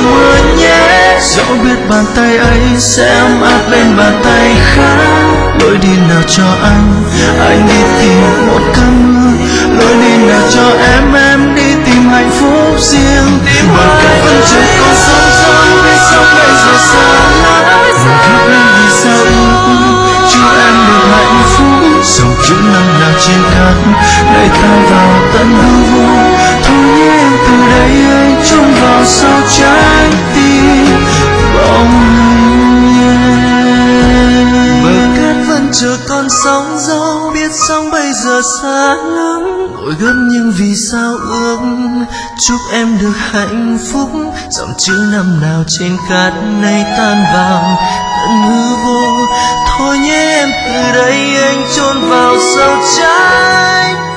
mưa nhé. Dẫu biết bàn tay ấy sẽ ấm áp bên bàn tay khác. Lối đi nào cho anh đi tìm một cơn mưa. Lối đi nào cho em đi tìm hạnh phúc riêng. Bởi cả vẫn chưa còn sóng gió biết sống bây giờ xa lắm. Mình khóc em vì sao ước chúc em được hạnh phúc. Dòng chữ năm nào trên cát nơi tan vào tận hư vô. Thôi nhé em từ đây anh trốn vào sau trái tim bóng anh. Bờ cát vẫn chờ còn sóng gió biết sóng bây giờ xa lắm. Ngồi gấp nhưng vì sao ước chúc em được hạnh phúc. Dòng chữ năm nào trên cát nay tan vào tận hư vô. Thôi nhé em từ đây anh chôn vào sâu trái